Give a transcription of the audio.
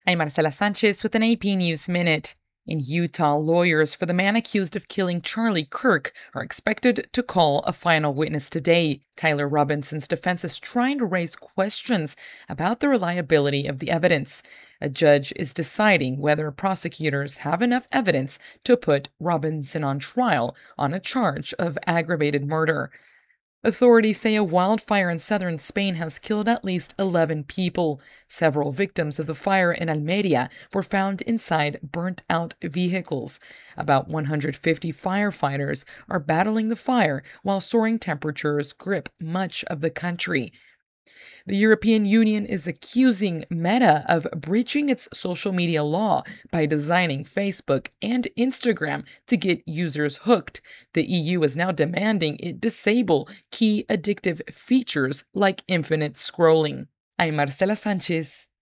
I'm Marcela Sanchez with an AP News Minute. In Utah, lawyers for the man accused of killing Charlie Kirk are expected to call a final witness today. Tyler Robinson's defense is trying to raise questions about the reliability of the evidence. A judge is deciding whether prosecutors have enough evidence to put Robinson on trial on a charge of aggravated murder. Authorities say a wildfire in southern Spain has killed at least 11 people. Several victims of the fire in Almeria were found inside burnt-out vehicles. About 150 firefighters are battling the fire while soaring temperatures grip much of the country. The European Union is accusing Meta of breaching its social media law by designing Facebook and Instagram to get users hooked. The EU is now demanding it disable key addictive features like infinite scrolling. I'm Marcela Sanchez.